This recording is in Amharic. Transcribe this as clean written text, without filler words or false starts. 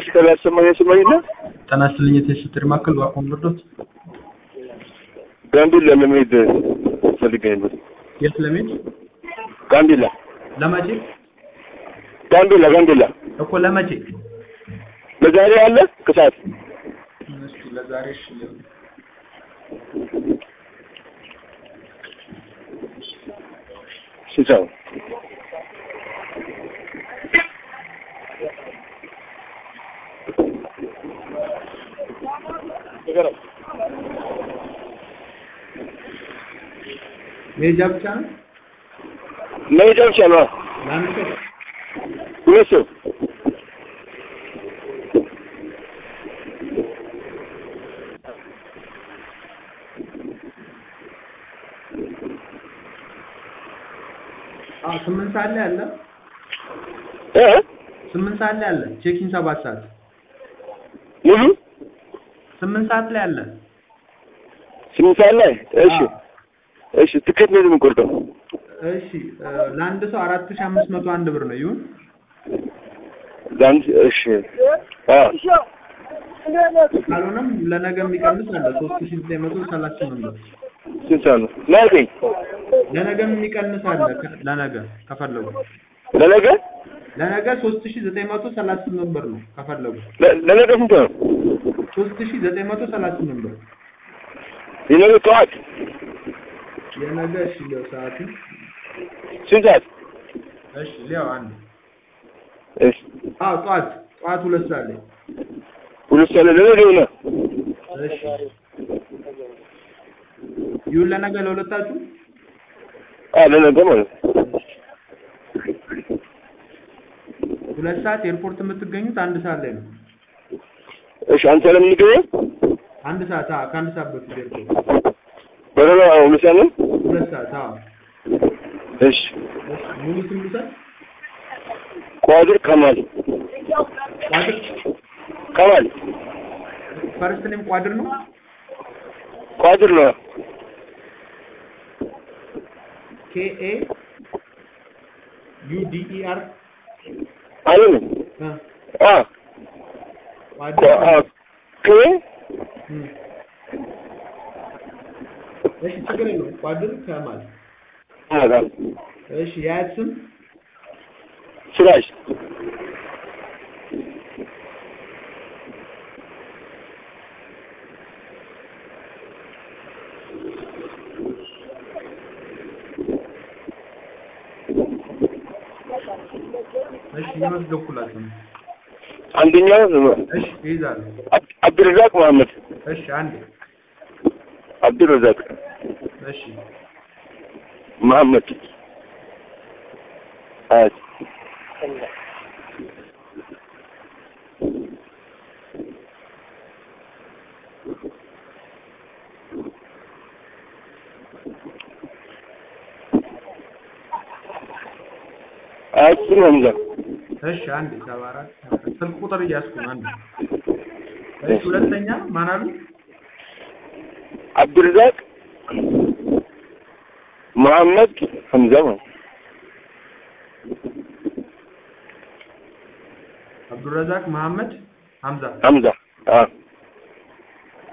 ከላስ ሰማይና ተናስልኝ ተሽትር ማከል ዋቆም ልዶት ጋምቢላ ለመሄድ ፈልገኝ ነው የት ለመሄድ ጋምቢላ ለማጂ ጋምቢላ እኮ ለማጂ ለዛሬ አለ ከሰዓት እስኪ ለዛሬ እሺ ሲሳው मेजा ብቻ ነው ለአንተ ሁለት ሰው ስምንት ሰዓት ላይ አለ 8 ሰዓት ላይ አለ ቼኪን 7 ሰዓት ሙሉ 8 ሰዓት ላይ አለ 8 ሰዓት ላይ እሺ ትኬት ነው የምቆርጠው እሺ ለአንድ ሰው 4501 ብር ነው ይሁን ዳንስ እሺ ካልሆነም ለነገ የሚቀንስ አለ 3938 ብር ሲሳው ናገኝ ለነገ የሚቀንስ አለ ለነገ ከፈለጉ ለነገ 3938 ብር ነው ከፈለጉ ለነገ ስንት ነው 3938 ብር የነገ ጠዋት የነገ እሺ ለሰዓቱ ስንት ሰዓት እሺ ሊያው አንድ እሺ ጠዋት 2 ሰዓት ላይ 2 ሰዓት ላይ ለነገ ነው እሺ ይሁን ለነገ ለሁለታችሁ ለነገ ማለት 2 ሰዓት ኤርፖርት የምትገኙት 1 ሰዓት ላይ ነው እሺ አንተ ለምን ይገኛል 1 ሰዓት ከአንድ ሰዓት በፊት ኤርፖርት በረራ 2 ሰዓት ነው 2 ሰዓት እሺ ሙሉ ስም ልውሰድ ቋድር ከማል ፈርስት ኔም ቋድር ነው KAUDER አይደለም እሺ ችግር የለውም ቋድር ከማል እሺ የአያት ስም ሲራጅ እሺ የመስገኩላችሁ አንደኛው እሺ ይዛል አብዱረዛቅ መሐመድ እሺ አንዴ አብዱረዛቅ እሺ መሐመድ ሀምዛ እሺ አንዴ 74 ስልክ ቁጥር እያስኩ ነው አንዴ እሺ ሁለተኛ ማን አሉ አብዱረዛቅ መሐመድ ሀምዛ አብዱረዛቅ መሐመድ ሀምዛ